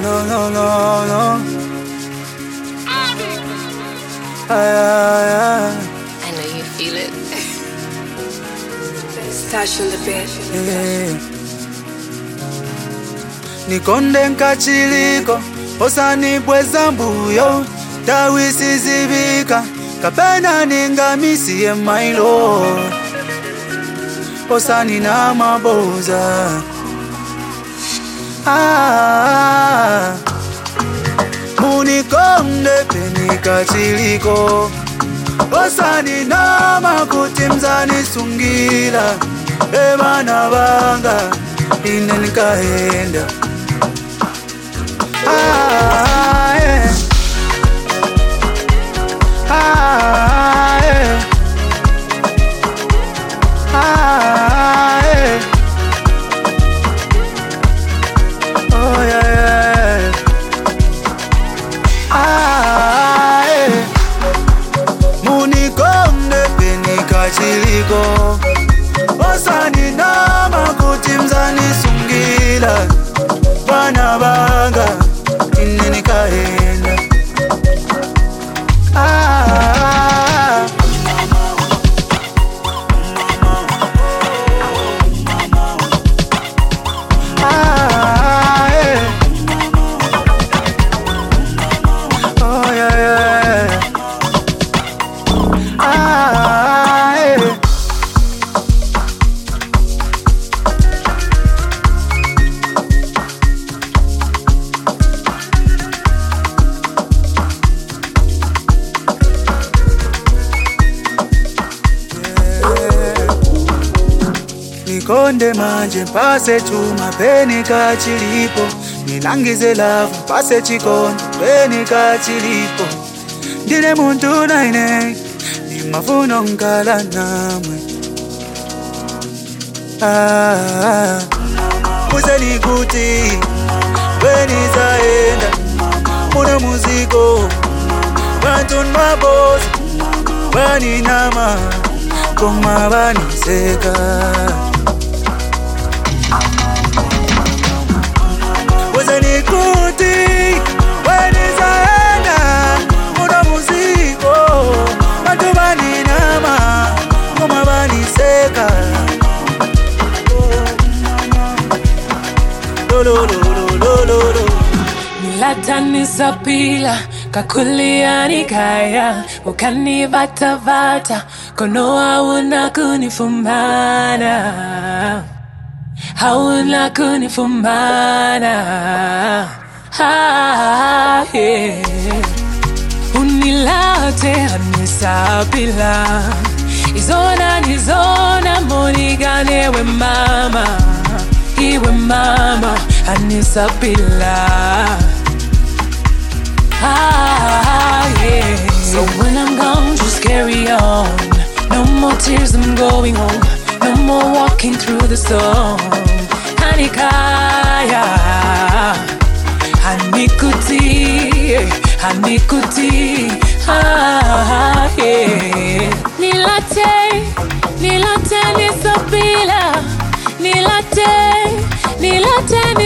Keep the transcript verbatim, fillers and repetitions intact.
no, no, no, no. Ay, ay, ay. I know you feel it. Stash on the bed. Yeah. Nikonde nkachiliko osanibweza mbuyo tawisizibika kapena ningamisie my lord osani na maboza ah, munikonde penikachiliko osani na makuti mzani sungila ebana banga ine nikaenda ah, yeah. Ah, yeah. Ah, yeah. Oh yeah, yeah. Ah, yeah. Munikonde penikachiliko osani na makuti mzani sungila bana banga ine nikaenda ah, ah, yeah. Oh yeah, yeah. Ah, yeah. Nikonde manje pase chuma peni kachilipo nilangize lava pase chikondo peni kachilipo ndine muntu naine ni mafuno nkala namwe ah, muzeni kuti weni zaenda muna muziko bantu nmabozi bani nama koma bani seka wazani kuti weni zaenda muna muziko bantu bani nama koma bani seka lo lo lo lo lo lo Nilatani sapila kakulia nikaya ukani bata bata kono hauna kunifumana hauna kunifumana ah, yeah. Unilate anisapila izona nizona monigane we mama iwe mama anisapila ah, yeah. So when I'm gone, just carry on. No more tears, I'm going home. No more walking through the storm. Hanikaya, Hanikuti, Hanikuti, ah, yeah. Nilate, Nilate, Nisabila, Nilate, Nilate,